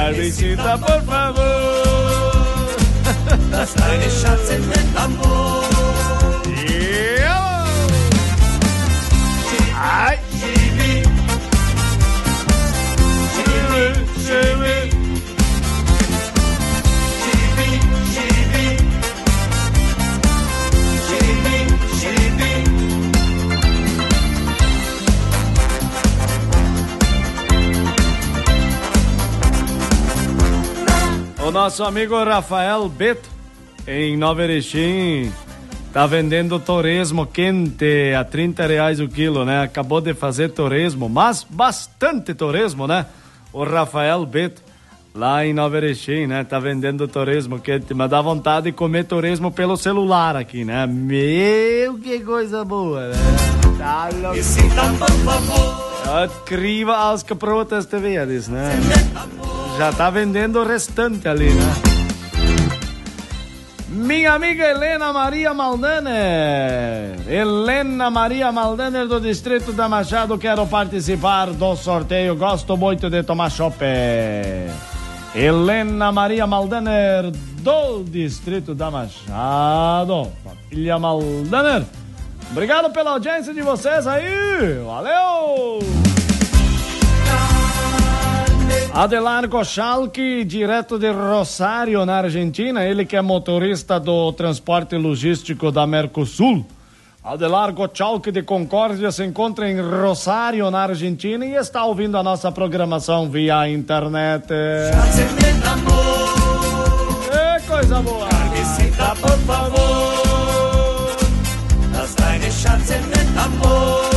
Carmencita, por favor. Lass deine Schatz in den Amor. Ai. O nosso amigo Rafael Beto, em Nova Erechim, tá vendendo torresmo quente a R$30 o quilo, né? Acabou de fazer torresmo, mas bastante torresmo, né? O Rafael Beto, lá em Nova Erechim, né? Tá vendendo torresmo quente, mas dá vontade de comer torresmo pelo celular aqui, né? Meu, que coisa boa, né? Tá louco. Criva als geprotes te veres, né? Já tá vendendo o restante ali, né? Minha amiga Helena Maria Maldaner. Helena Maria Maldaner do Distrito da Machado. Quero participar do sorteio. Gosto muito de tomar chopp. Helena Maria Maldaner do Distrito da Machado. Família Maldaner. Obrigado pela audiência de vocês aí. Valeu! Adelar Gochalki, direto de Rosário, na Argentina. Ele que é motorista do transporte logístico da Mercosul. Adelar Gochalki de Concórdia se encontra em Rosário, na Argentina, e está ouvindo a nossa programação via internet. É coisa boa! Carmencita, por favor. Lass deine Schatz in den Amor.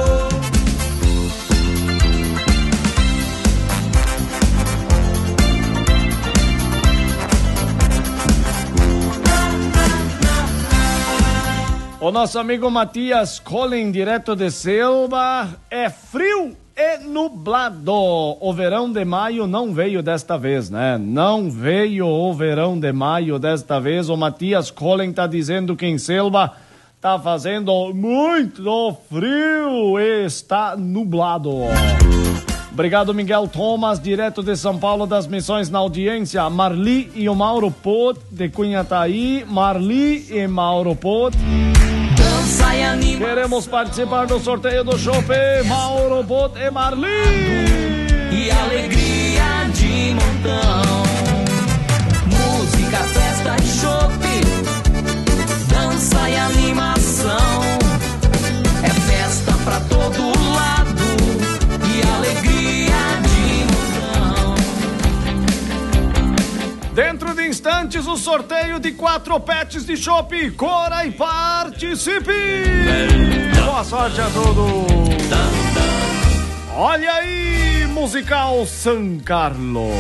O nosso amigo Matias Collen, direto de Selva. É frio e nublado. O verão de maio não veio desta vez, né? Não veio o verão de maio desta vez. O Matias Collen tá dizendo que em Selva tá fazendo muito frio e está nublado. Obrigado, Miguel Thomas, direto de São Paulo das Missões, na audiência. Marli e o Mauro Pot, de Cunhataí. Marli e Mauro Pot. Queremos participar do sorteio do chopp. Mauro Pot e Marli. E alegria de montão. Música, festa e chopp. Dança e animação. É festa pra todo lado. E alegria de montão. Dentro de instantes, o sorteio de 4 pets de chopp. Cora e participe! Boa sorte a todos! Olha aí, musical San Carlos.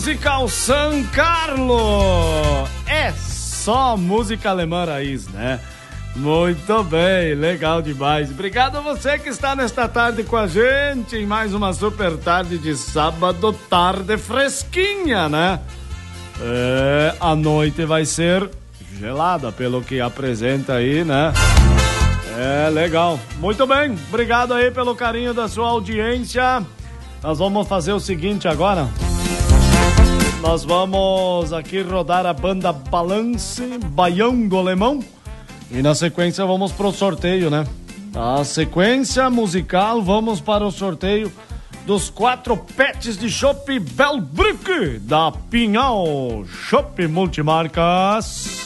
Musical San Carlo. É só música alemã raiz, né? Muito bem, legal demais. Obrigado a você que está nesta tarde com a gente em mais uma super tarde de sábado, tarde fresquinha, né? A noite vai ser gelada, pelo que apresenta aí, né? Legal. Muito bem, obrigado aí pelo carinho da sua audiência. Nós vamos fazer o seguinte agora. Nós vamos aqui rodar a banda Balance, Baião do Alemão. E na sequência vamos pro sorteio, né? A sequência musical, vamos para o sorteio dos 4 pets de chopp Bellbrück da Pinhal Chopp Multimarcas.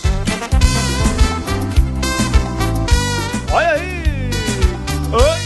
Olha aí! Oi!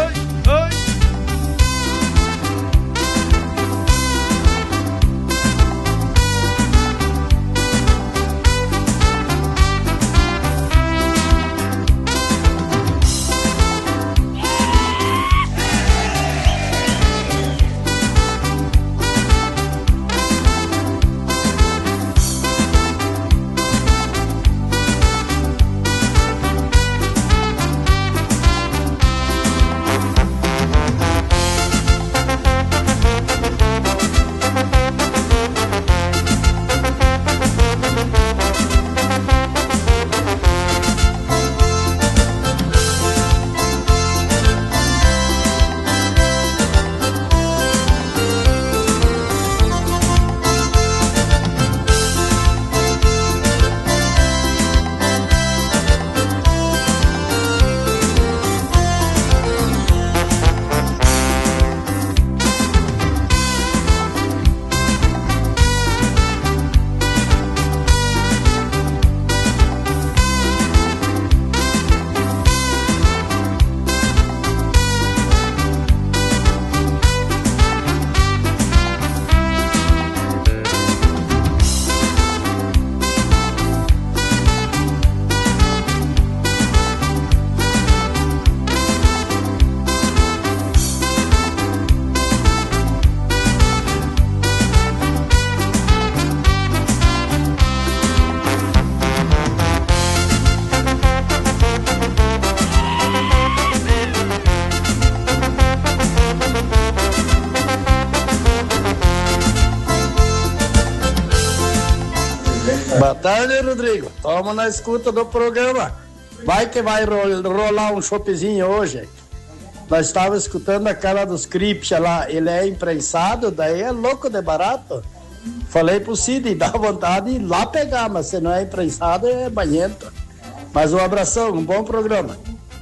Boa tarde, Rodrigo. Toma na escuta do programa. Vai que vai rolar um choppzinho hoje. Nós estávamos escutando aquela dos Cripcha lá. Ele é imprensado, daí é louco de barato. Falei pro Cid, dá vontade de ir lá pegar, mas se não é imprensado, é banhento. Mas um abração, um bom programa.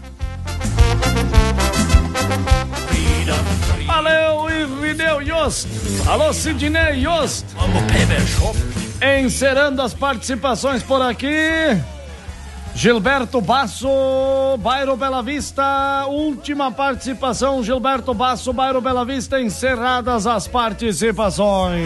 Valeu, Irineu Yost. Alô, Sidney Yost. Encerrando as participações por aqui. Gilberto Basso, Bairro Bela Vista. Última participação, Gilberto Basso, Bairro Bela Vista. Encerradas as participações.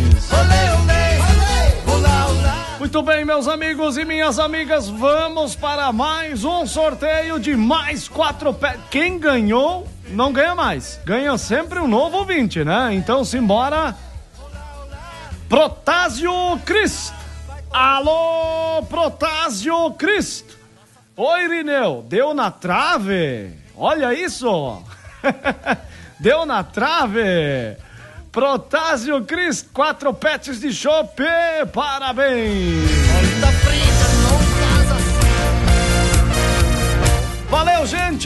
Muito bem, meus amigos e minhas amigas, vamos para mais um sorteio de mais 4 pés. Quem ganhou, não ganha mais. Ganha sempre um novo ouvinte, né? Então, simbora. Protásio Cristo. Alô, Protásio Cristo. Oi, Irineu, deu na trave? Olha isso. Deu na trave. Protásio Cristo, 4 pets de chopp, parabéns. Valeu, gente.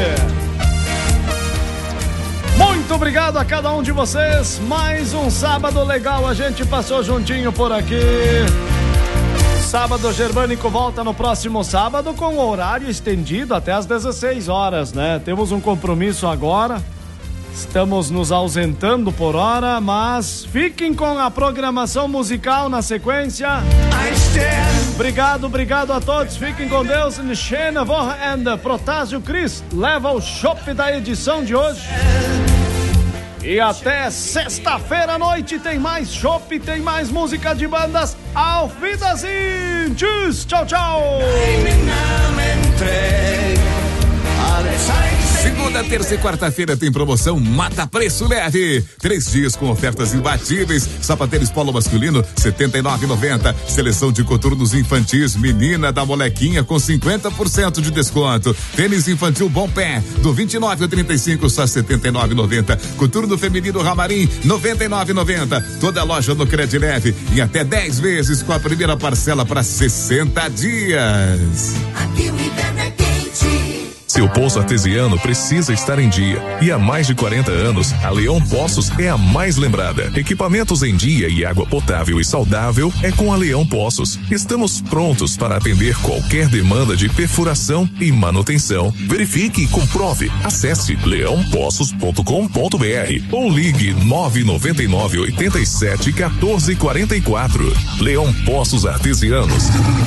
Muito obrigado a cada um de vocês. Mais um sábado legal, a gente passou juntinho por aqui. Sábado Germânico volta no próximo sábado com o horário estendido até às 16 horas, né? Temos um compromisso agora. Estamos nos ausentando por hora, mas fiquem com a programação musical na sequência. Obrigado a todos. Fiquem com Deus. Schöne Woche and Protásio Cristo leva o chopp da edição de hoje. E até sexta-feira à noite tem mais chopp, tem mais música de bandas. Auf Wiedersehen. Tschüss, tchau, tchau. Segunda, terça e quarta-feira tem promoção Mata Preço Leve. 3 dias com ofertas imbatíveis. Sapatênis polo masculino, R$79,90. Seleção de coturnos infantis, menina da molequinha com 50% de desconto. Tênis infantil Bom Pé, do 29 ao 35, só R$79,90. Coturno feminino Ramarim, R$99,90. Toda loja no Credileve em até 10 vezes com a primeira parcela para 60 dias. Aqui o inverno é quente. Seu poço artesiano precisa estar em dia. E há mais de 40 anos, a Leão Poços é a mais lembrada. Equipamentos em dia e água potável e saudável é com a Leão Poços. Estamos prontos para atender qualquer demanda de perfuração e manutenção. Verifique e comprove. Acesse leãopoços.com.br ou ligue 999 87 14 44. Leão Poços Artesianos.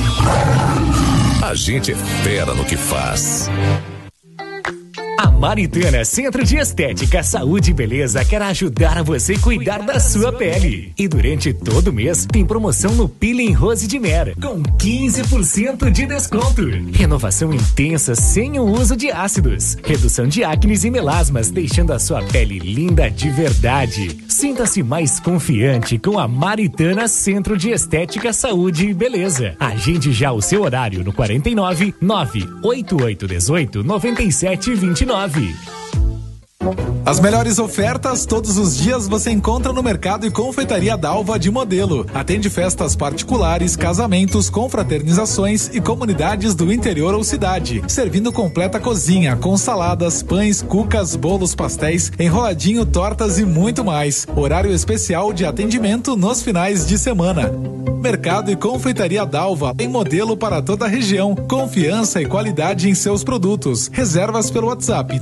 A gente é fera no que faz. A Maritana Centro de Estética, Saúde e Beleza quer ajudar você a cuidar da sua pele. E durante todo o mês tem promoção no Peeling Rose de Mer, com 15% de desconto. Renovação intensa sem o uso de ácidos. Redução de acnes e melasmas, deixando a sua pele linda de verdade. Sinta-se mais confiante com a Maritana Centro de Estética, Saúde e Beleza. Agende já o seu horário no 49 98818 9729. As melhores ofertas todos os dias você encontra no Mercado e Confeitaria Dalva de Modelo. Atende festas particulares, casamentos, confraternizações e comunidades do interior ou cidade. Servindo completa cozinha com saladas, pães, cucas, bolos, pastéis, enroladinho, tortas e muito mais. Horário especial de atendimento nos finais de semana. Mercado e Confeitaria Dalva, em Modelo para toda a região. Confiança e qualidade em seus produtos. Reservas pelo WhatsApp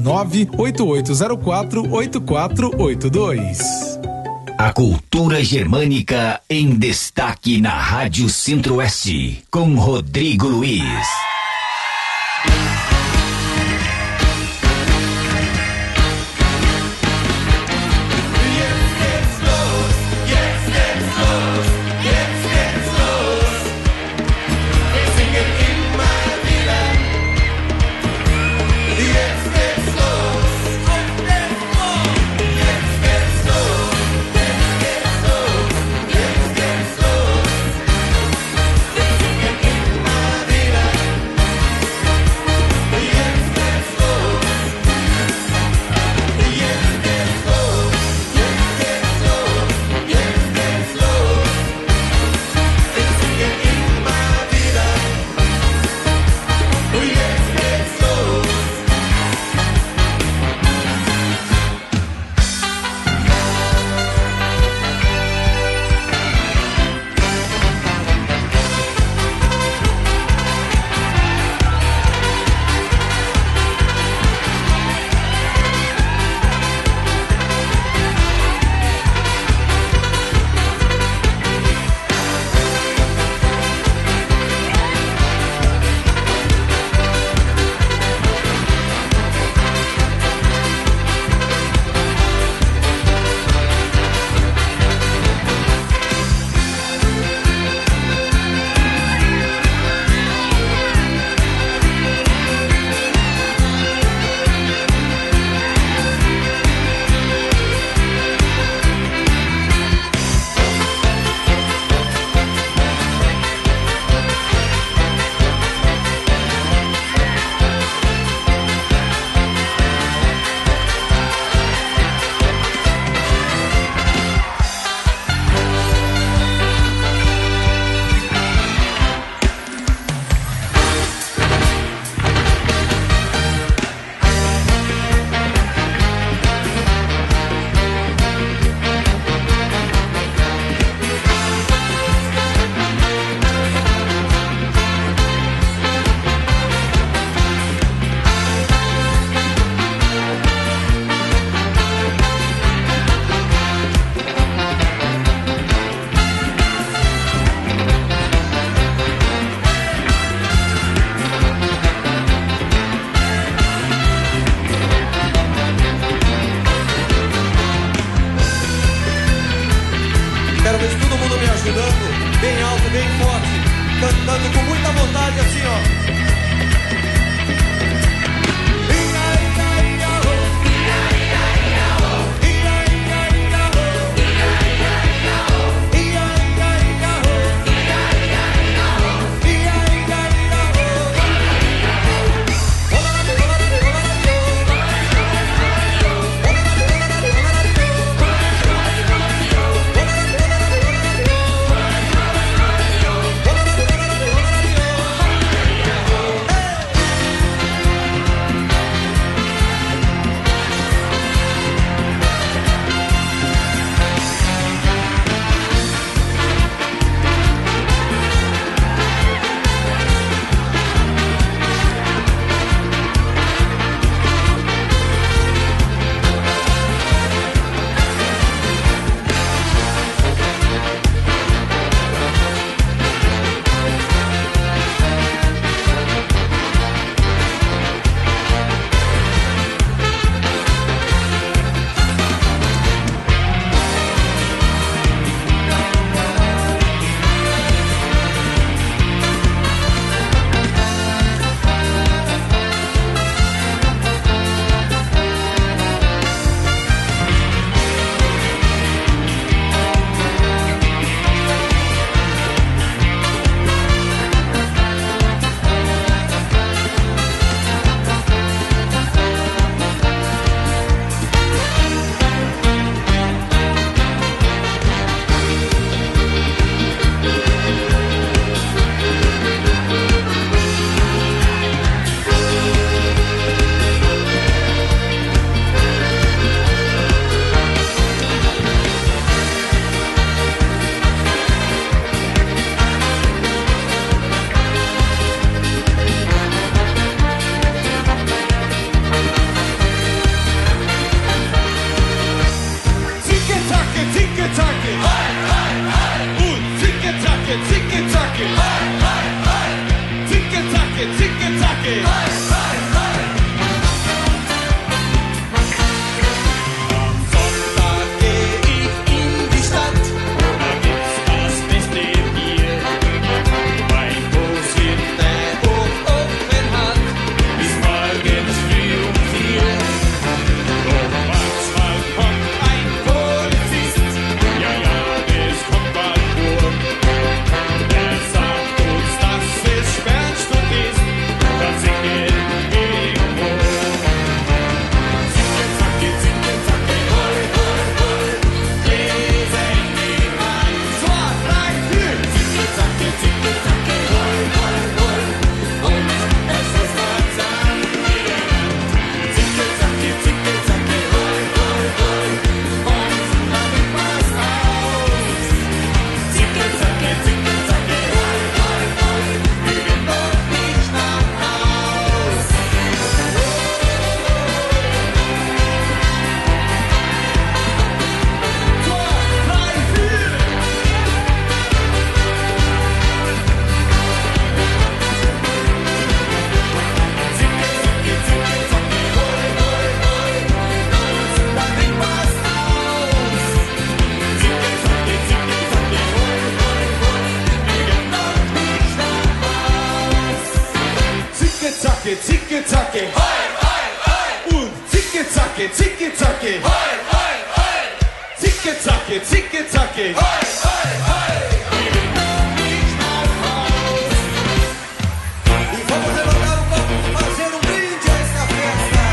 98804-8482. A cultura germânica em destaque na Rádio Centro-Oeste, com Rodrigo Luiz. vontade assim, ó. zacki. Hoi, hoi, hoi. Zicke, zacki, zicke, zacki. Hoi, hoi, hoi. E vamos levantar o copo, fazer um brinde a esta festa.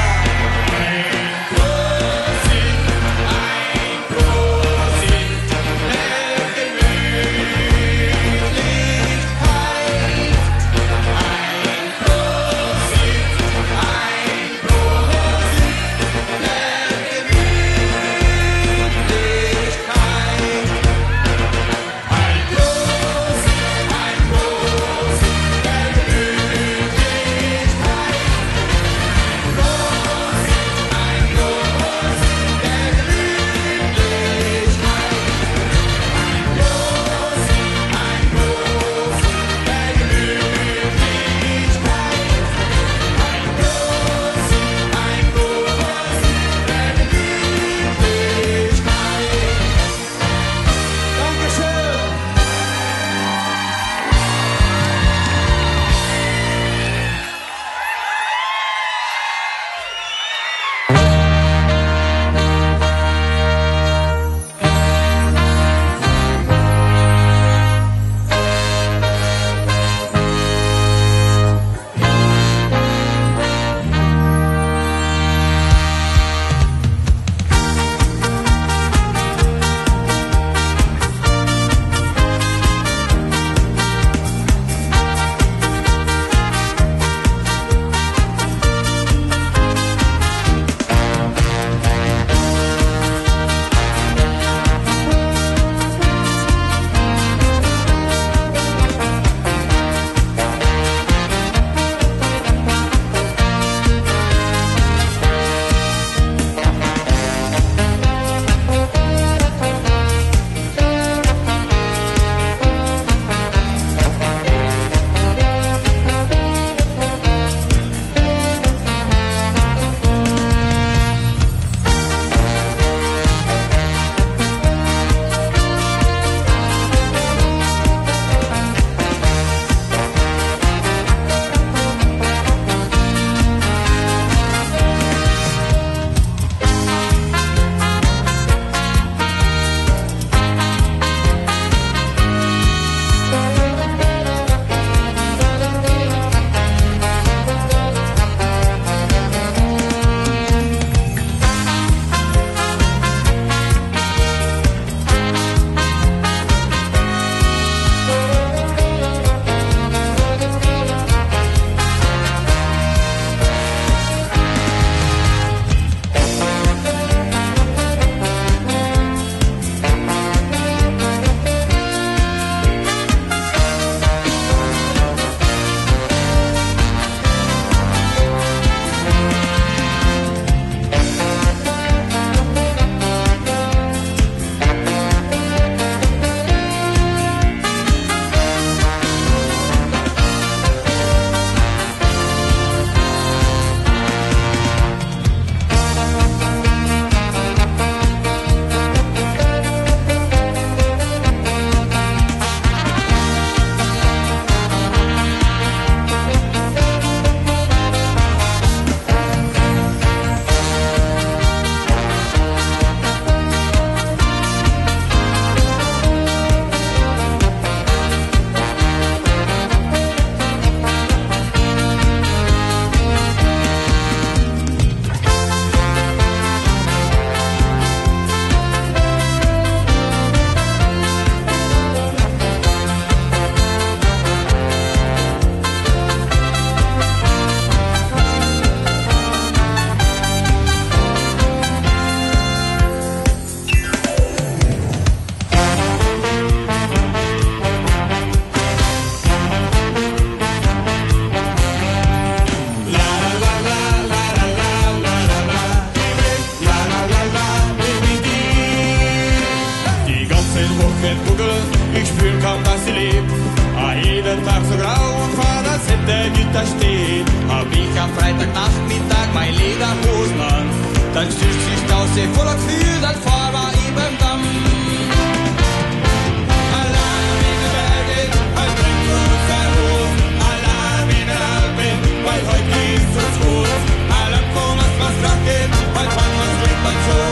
Weil heute ist es gut, alle kommen, was geht, heute wollen wir's Glück mal so.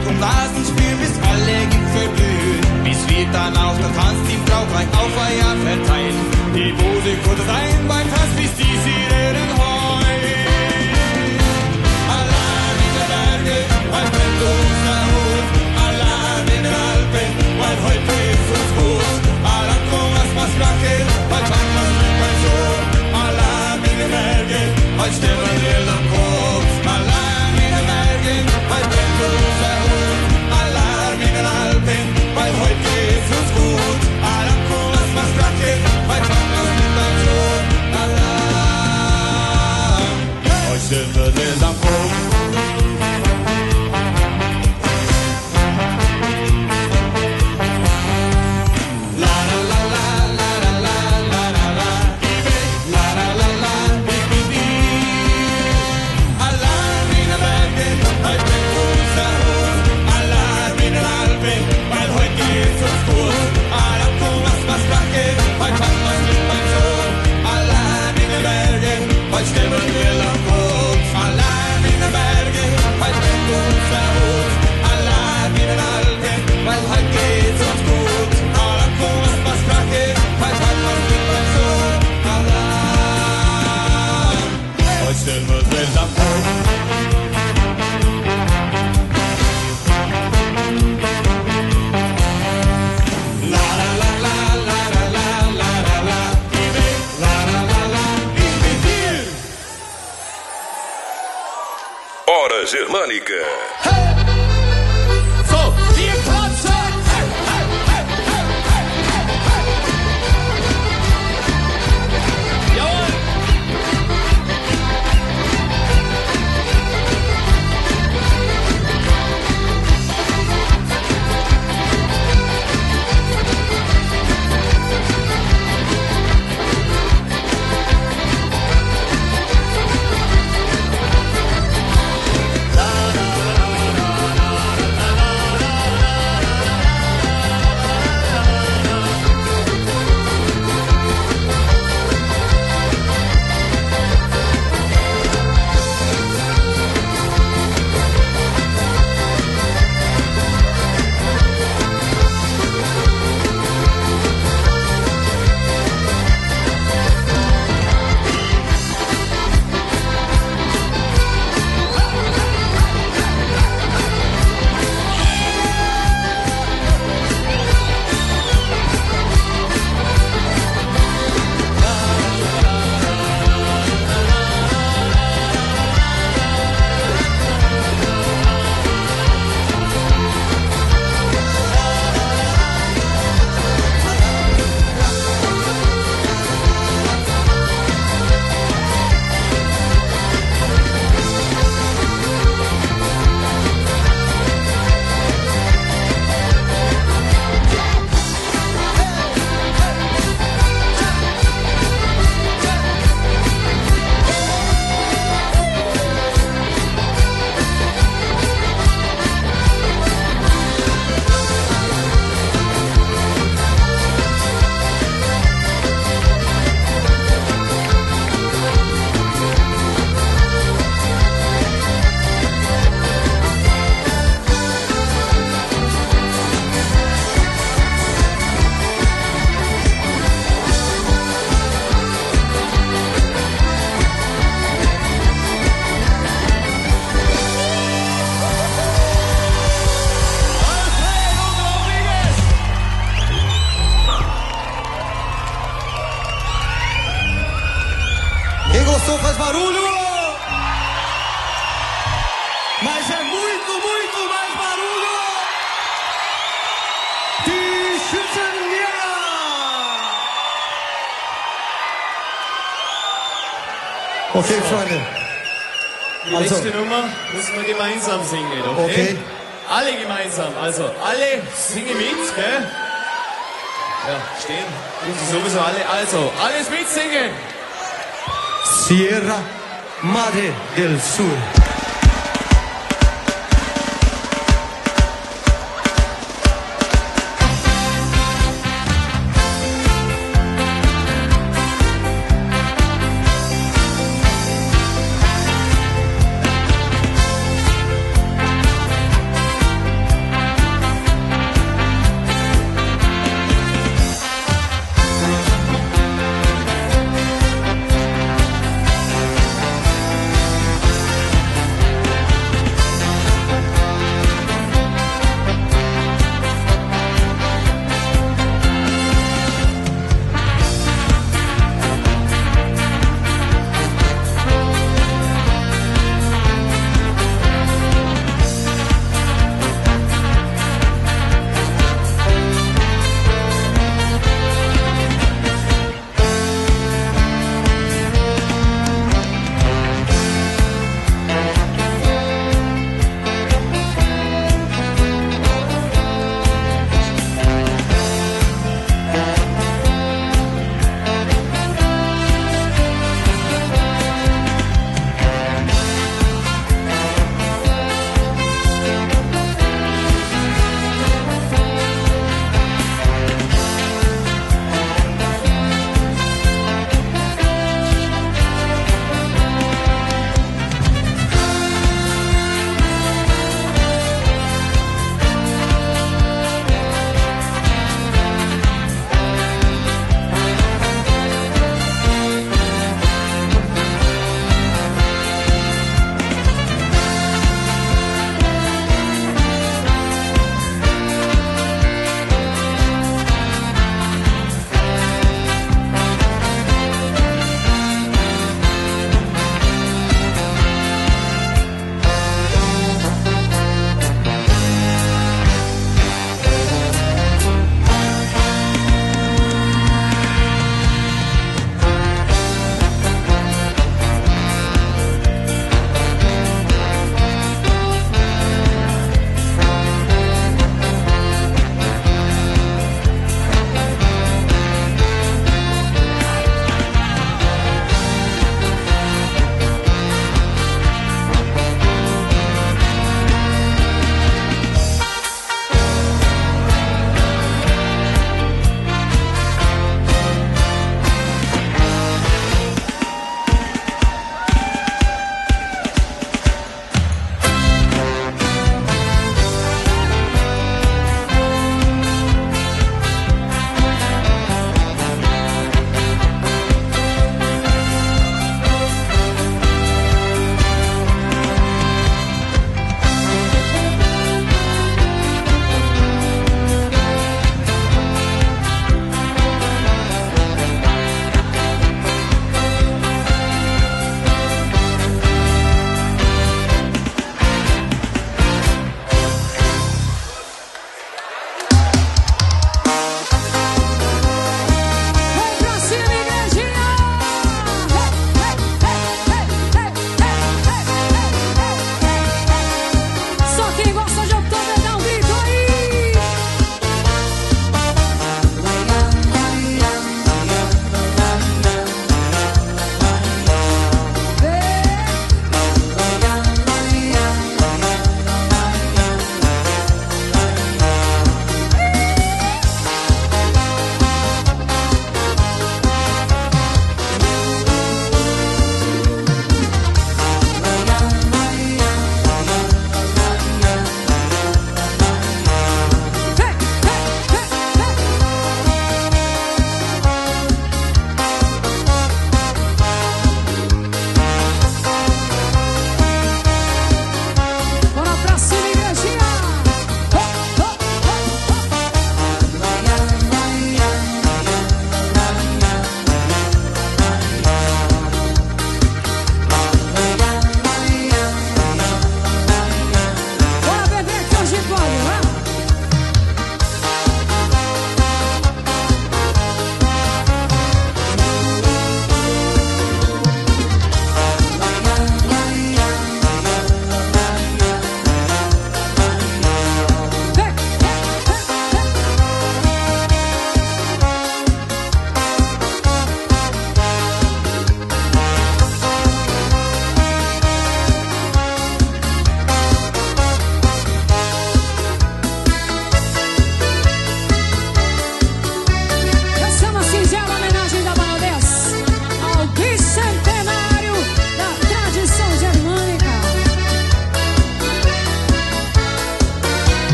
drum Rasenspiel, bis alle Gipfel blühen. Bis wir dann auch noch tanzt die Frau gleich auf Eier verteilen. Die Dose kurz rein beim Tanz, bis die Sirenen heulen. Alarm in der Berge, weil brennt uns der Hut. Alarm in den Alpen, weil heute ist uns gut. Alarm, komm, was krachen, weil fangen wir mit mein Sohn. Alarm in den Bergen, weil sterben wir am Kopf. Alarm in den Bergen, weil brennt uns der Hut. Alarm in den Alpen, weil heute ist uns gut. Alarm, komm, was krachen, weil fangen wir mit mein Sohn. Alarm, heute sterben wir am Kopf. Hora Germânica. So, wir klatschen! Jawohl! Faz barulho! Mas é muito, muito mais barulho! Die Schützenjäger! Okay, Freunde. Die nächste Nummer müssen wir gemeinsam singen, okay? Okay. Alle gemeinsam, also alle singen mit, gell? Ja, stehen. Müssen sowieso alle, also alles mitsingen! Sierra Madre del Sur.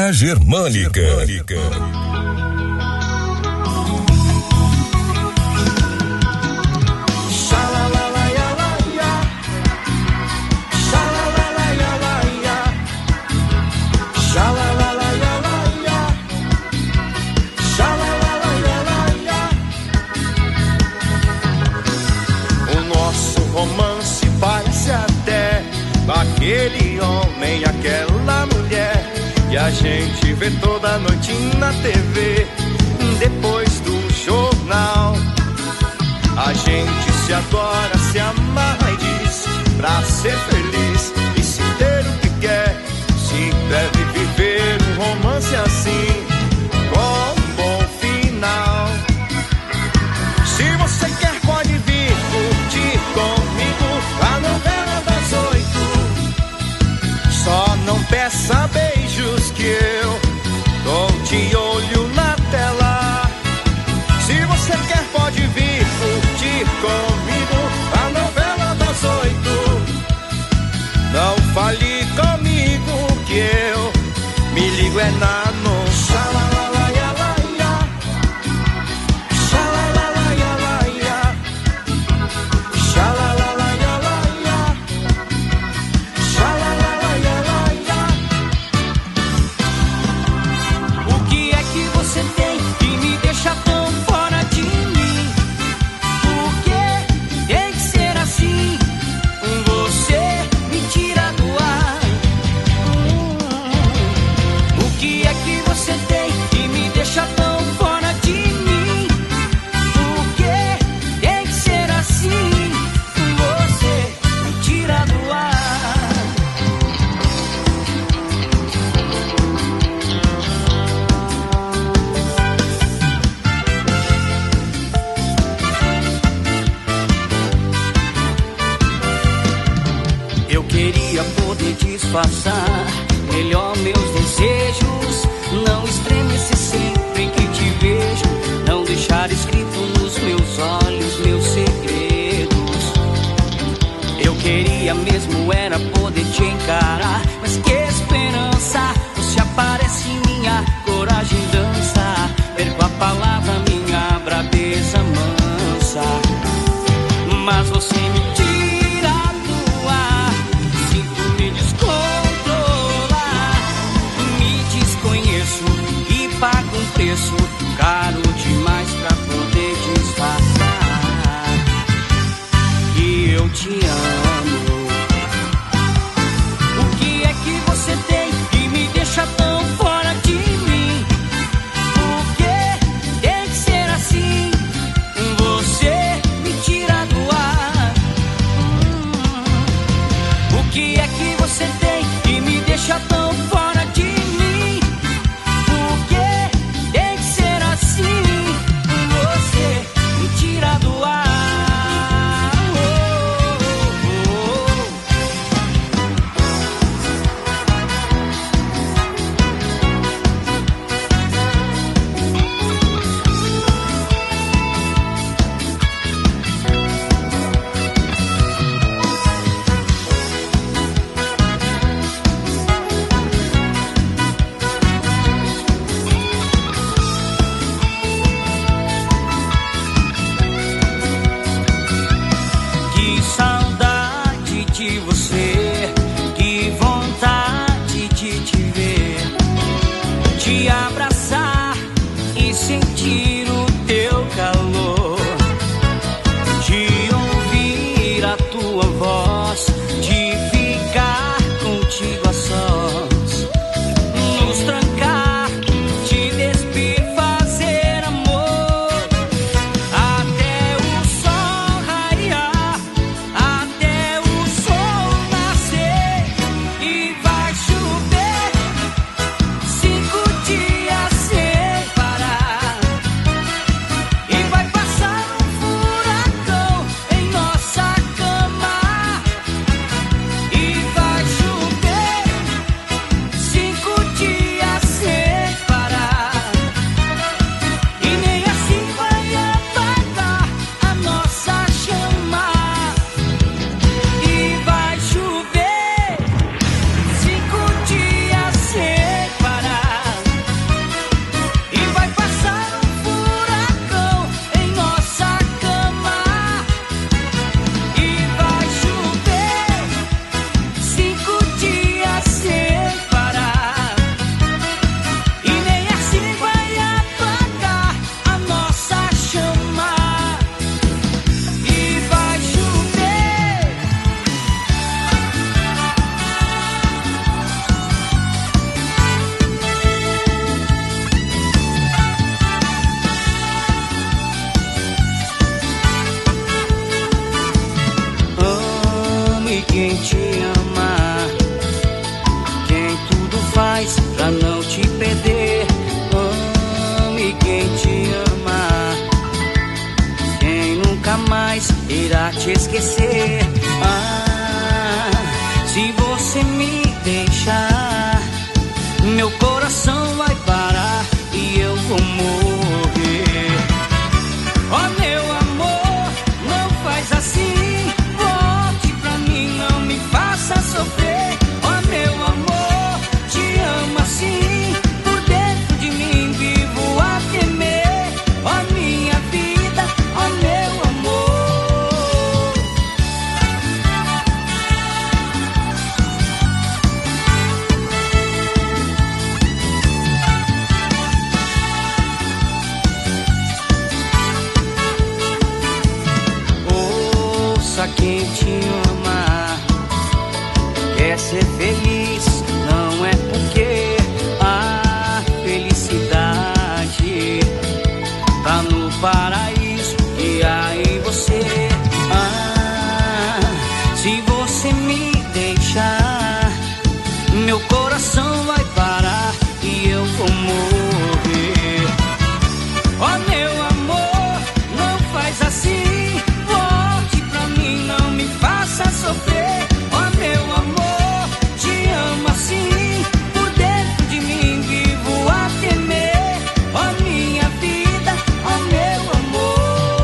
Cultura Germânica. Aquele homem, aquela mulher que a gente vê toda noite na TV, depois do jornal. A gente se adora, se amarra e diz pra ser feliz e se ter o que quer, se deve viver um romance assim, com um bom final. Se você quer pode vir curtir comigo a novela das 8. Só não peça beijos que eu tô de olho na tela. Se você quer pode vir curtir comigo a novela das 8. Não fale comigo que eu me ligo é na noite. Disfarçar melhor meus desejos, não estremecer sempre que te vejo, não deixar escrito nos meus olhos meus segredos. Eu queria mesmo era poder te encarar, mas que esperança, você aparece minha coragem dança, perco a palavra minha braveza mansa, mas você me tira do ar, sinto me descontrolar, me desconheço e pago um preço caro demais pra poder disfarçar que eu te amo. O que é que você tem que me deixa tão fora de mim? Por que tem que ser assim? Você me tira do ar. O que é que você tem que me deixa tão fora de mim? Por que tem que ser assim? Você me tira do ar. te ama, quem tudo faz pra não te perder. Ame quem te ama, quem nunca mais irá te esquecer. Se você me deixar, meu coração vai parar e eu vou morrer. Oh meu amor, não faz assim, volte pra mim, não me faça sofrer. Oh meu amor, te amo assim, por dentro de mim vivo a temer. Oh minha vida, oh meu amor. Quem te ama quer ser feliz, não é porque a felicidade tá no paraíso e aí você. Se você me deixar, meu coração vai parar e eu vou morrer. Oh meu amor, não faz assim, não me faça sofrer. Oh meu amor, te amo assim, por dentro de mim vivo a temer. Oh minha vida, oh meu amor.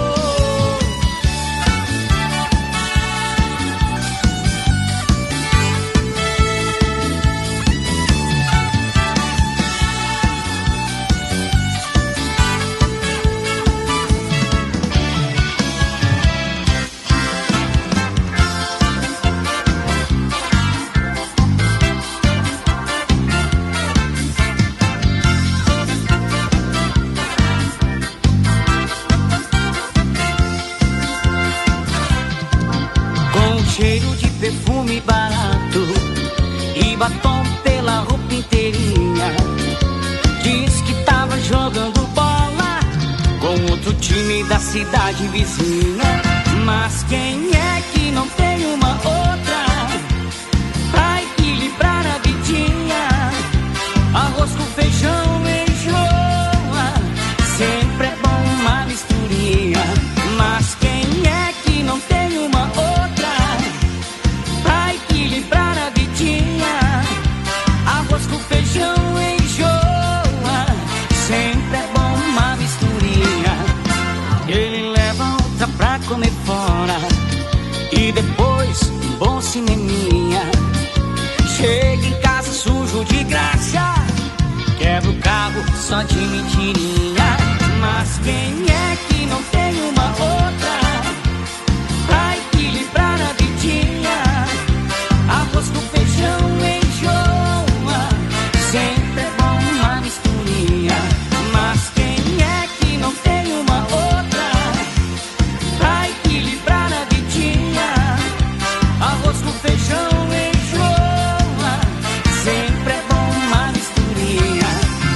Cheiro de perfume barato e batom pela roupa inteirinha. Diz que tava jogando bola com outro time da cidade vizinha. Mas quem é que não tem uma outra pra equilibrar a vidinha? Arroz com feijão enjoa, sempre é bom uma misturinha. Mas quem é que não tem uma outra pra equilibrar a vidinha? Arroz com feijão enjoa, sempre é bom uma misturinha. Ele leva outra pra comer fora e depois um bom cineminha. Chega em casa sujo de graça, quebra o carro só de mentirinha. Mas quem é que não tem uma outra pra equilibrar a vidinha? Arroz com feijão enjoa, sempre é bom uma misturinha. Mas quem é que não tem uma outra pra equilibrar a vidinha? Arroz com feijão enjoa, sempre é bom uma misturinha.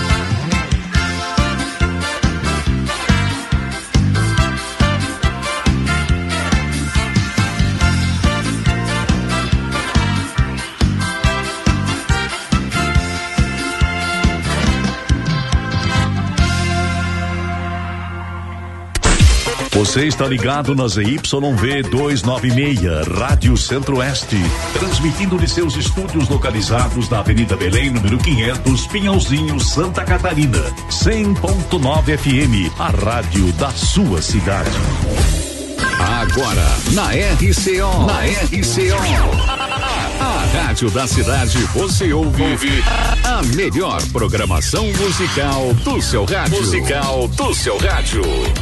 Você está ligado na ZYV 296, Rádio Centro-Oeste, transmitindo de seus estúdios localizados na Avenida Belém, número 500, Pinhalzinho, Santa Catarina. 100.9 FM, a rádio da sua cidade. Agora, na RCO. Na RCO. A rádio da cidade, você ouve a melhor programação musical do seu rádio. Musical do seu rádio.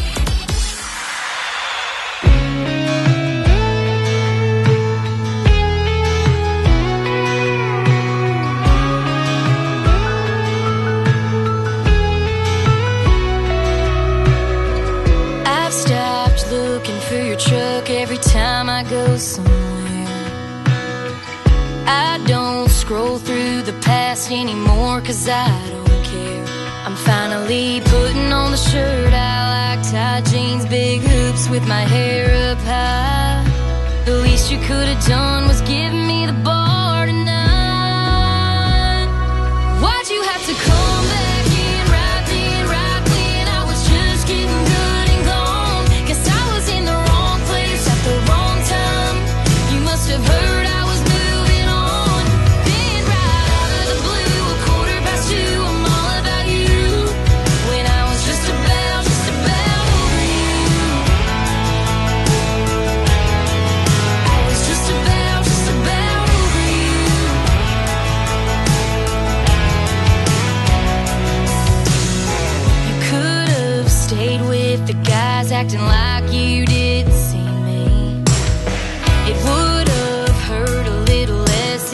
Every time I go somewhere, I don't scroll through the past anymore, 'cause I don't care. I'm finally putting on the shirt I like, tight jeans, big hoops with my hair up high. The least you could have done was give me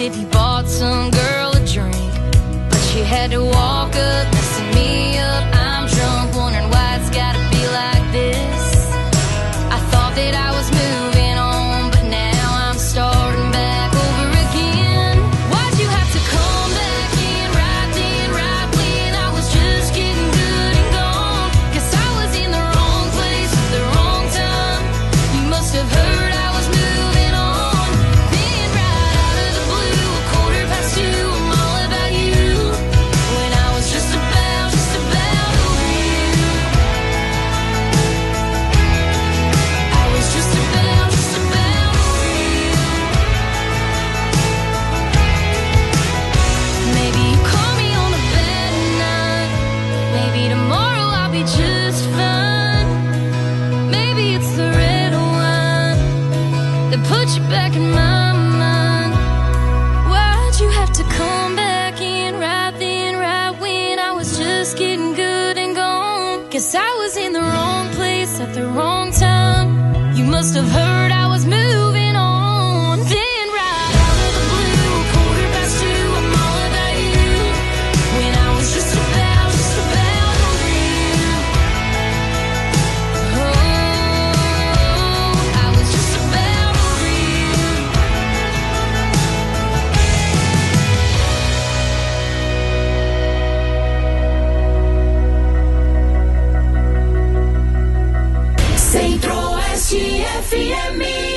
if you bought some girl a drink, but she had to walk up, messing me up. I'm drunk, wondering why it's gotta be like this. I thought that I was moving on, but now I'm starting back over again. Why'd you have to come back in right then, right when I was just getting good and gone? 'Cause I was in the wrong place at the wrong time. You must have heard I was moving on. Then right out of the blue, 2:15, I'm all about you. When I was just about over you. I was just about over you. Maybe you call me on a bad night. Maybe tomorrow I'll be just fine. Maybe it's the red wine that put you back in my mind. Why'd you have to come back in right then, right when I was just getting good and gone? 'Cause I was in the wrong place at the wrong time. You must have heard I was moving on. Then right out of the blue, 2:15, I'm all about you. When I was just about over you. Oh, I was just about over you. Centro-Oeste FM.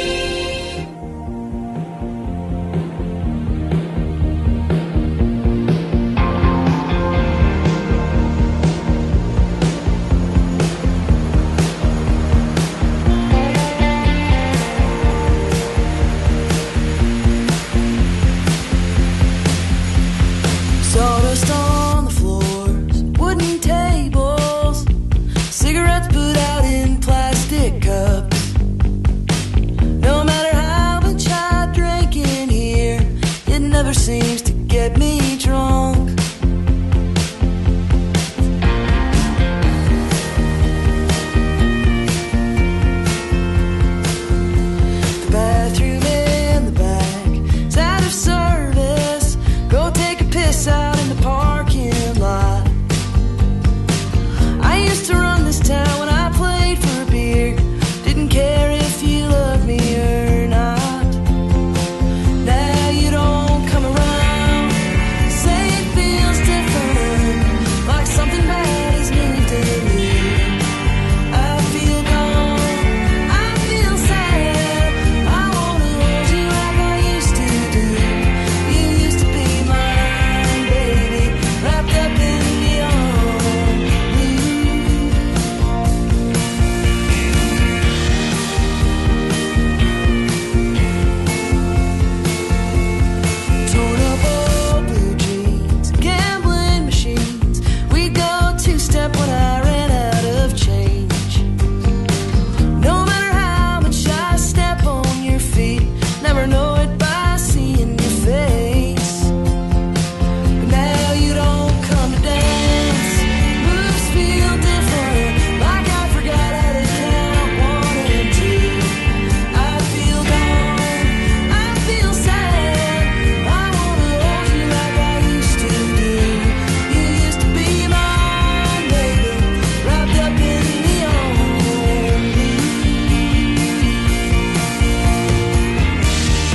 Sawdust on the floors, wooden tables, cigarettes put out in plastic cups. No matter how much I drink in here, it never seems to get me